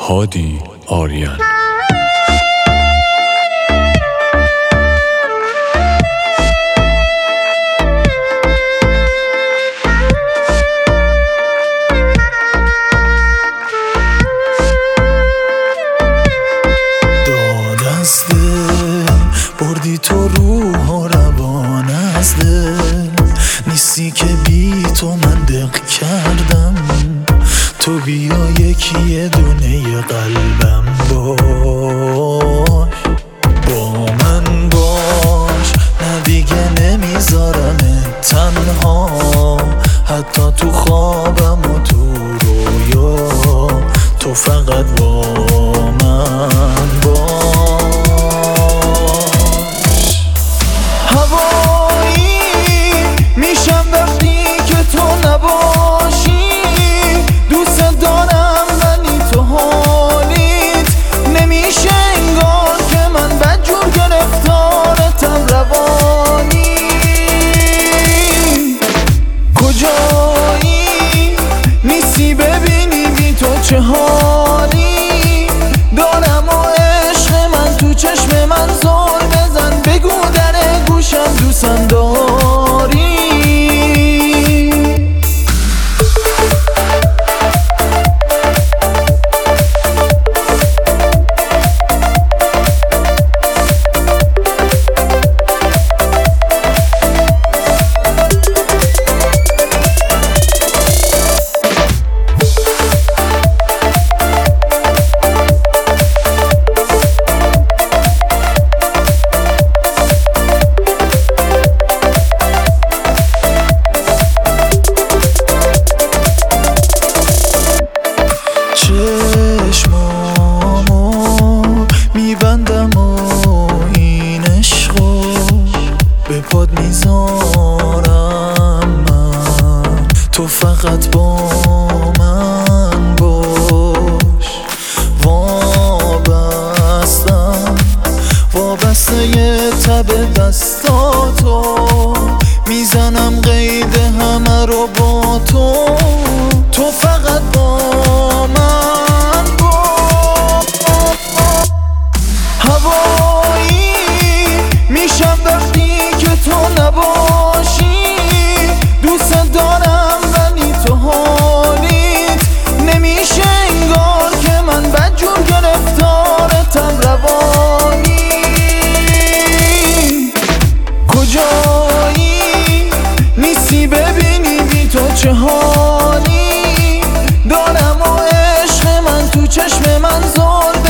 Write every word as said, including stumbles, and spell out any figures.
هادی آریان. بردی تو روح و روان از دل، نیستی که بی تو من دق کردم. تو بیا یکی دونه قلبم باش، با من باش، نه دیگه نمیذارم تنها، حتی تو خوابم و تو رویا، تو فقط با من باش. هوایی میشم وقتی که تو نباشی، دوست دارم ولی تو حالیت نمیشه، انگار که من بدجور گرفتارتم روانی. کجایی نیستی ببینی بی تو چه حالی دارم و عشق من تو چشم من زل بزن، بگو در گوشم دوستم داری. چشمامو میبندم و این عشقو به پاد میذارم من، تو فقط با من باش. وابستم وابسته یه تب دستاتو، میزنم قید همه رو با تو، تو فقط با من باش. هوایی میشم وقتی که تو نباشی، دوست دارم ولی تو حالیت نمیشه، انگار که من بدجور گرفتارتم روانی. کجایی نیستی ببینی بی تو چه حالی دارم و عشق من تو چشم من زل